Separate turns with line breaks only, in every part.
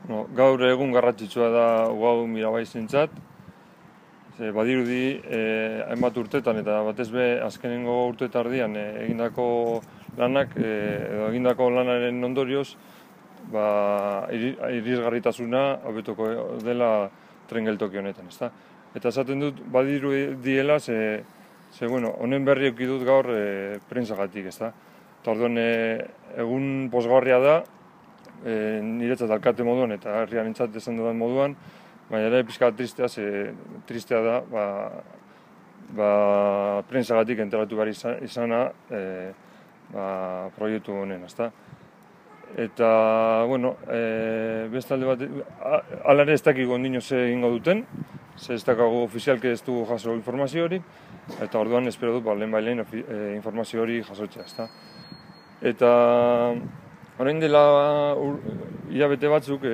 Gaur egun garrantzitsua da hau Mirabaizentzat, badirudi hainbat urtetan eta batez be azkenengo urteetardian egindako lanak edo egindako lanaren ondorioz irisgarritasuna hobetuko dela tren geltoki honetan, ezta? Eta esaten dut badirudiela honen berri eduki dut gaur prentsagatik, ezta? Eta orduan egun pozgarria da, niretzat alkate moduan eta herriarentzat esan dudan moduan, baina ere pixka tristea da prentsagatik enteratu behar izana proiektu honen, ezta? Eta, bestalde bat, hala ere ez dakigu ondino ze egingo duten, ez dakagu ofizialki ez dugu jaso informazio hori, eta orduan espero dut lehen informazio hori jasotzea, ezta? Eta orain dela hilabete batzuk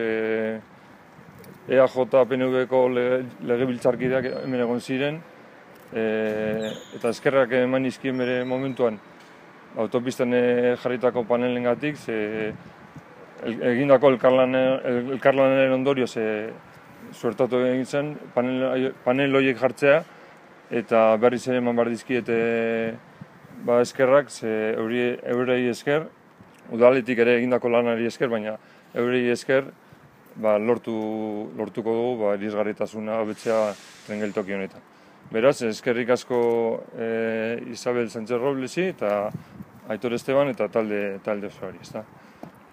EAJ PNV-ko legebiltzarkideak hemen egon ziren, eta eskerrak eman izkien bere momentuan autopistan jarritako panelengatik, egindako elkarlanaren ondorioz suertatu egin zen panel horiek jartzea, eta berriz ere eman behar dizkiete eskerrak, eurei esker, udaletik ere egindako lanari esker, baina eurei esker lortuko dugu irisgarritasuna hobetzea tren geltoki honetan. Beraz, eskerrik asko Isabel Sánchez Roblesi eta Aitor Esteban eta talde osoari, ezta?